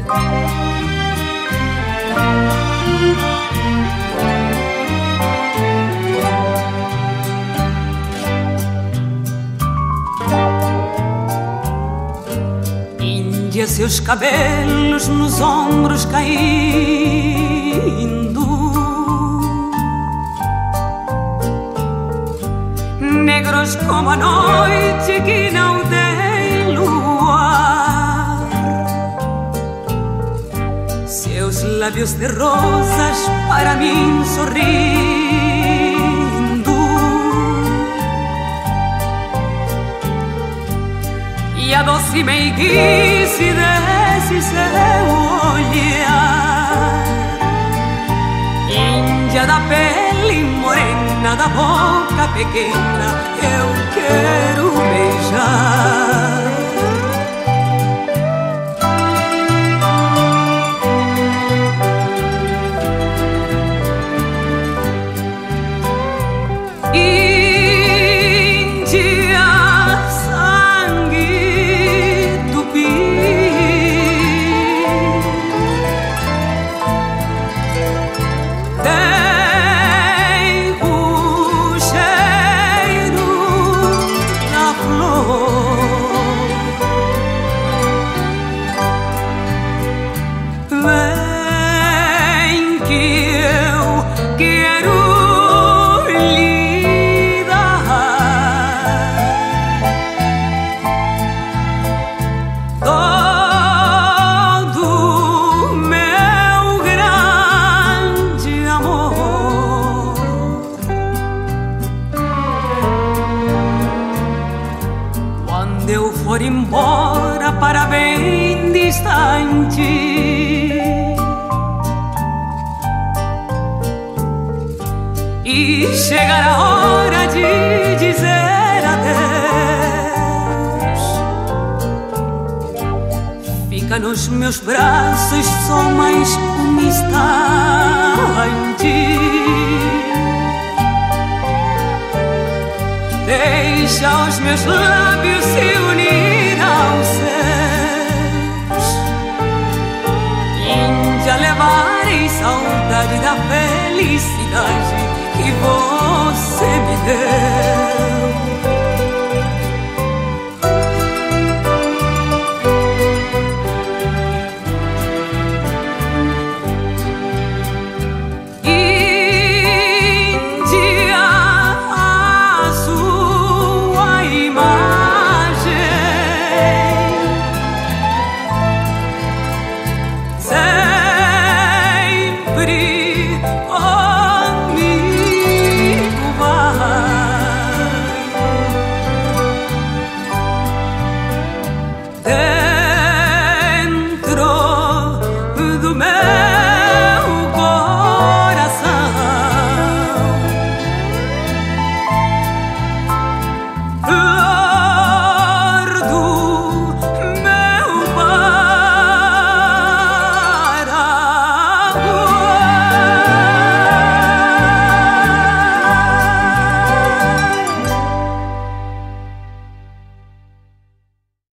Índia, seus cabelos nos ombros caindo, negros como a noite que não tem luar, seus lábios de rosas para mim sorrindo, e a doce meiguice desse seu olhar. Índia da pele morena, da boca pequena, eu quero beijar. Embora para bem distante, e chegar a hora de dizer adeus, fica nos meus braços só mais um instante, deixa os meus lábios se